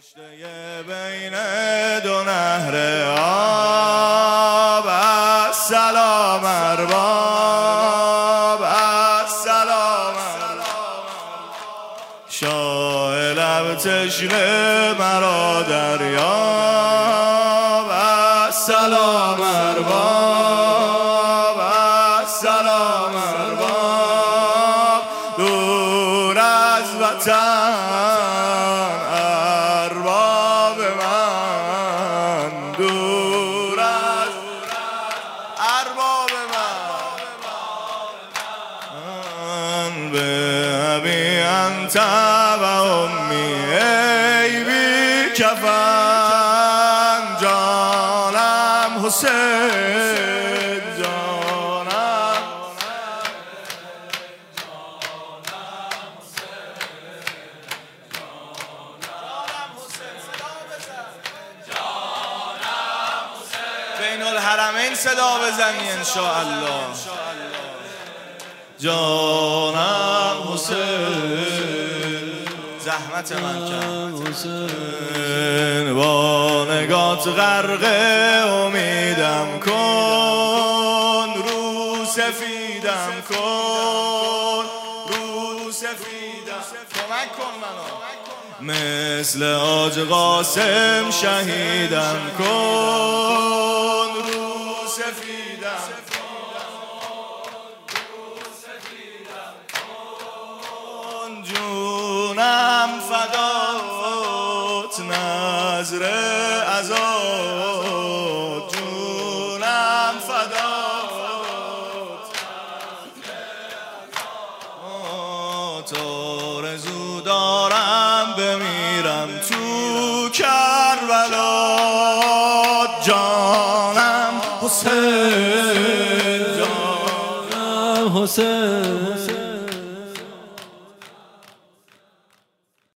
بین دو نهر آب السلام ارباب السلام شاه لب تشنه مرا دریاب السلام ارباب السلام ارباب دور از وطن ارباب من دور از ارباب من به ابی انت و امی ای بی کفن جانم حسین جانم بین الحرمین صدا بزنی انشاءالله جانم حسین زحمت من کرد حسین با نگات غرق امیدم کن رو سفیدم کن رو سفیدم کمک کن منو مثل حاج قاسم شهیدم کن رو سفیدم کن جونم فدات نظر ازاد جونم فدات تو رزو دارم بمیرم تو کربلا جانم حسین جانم حسین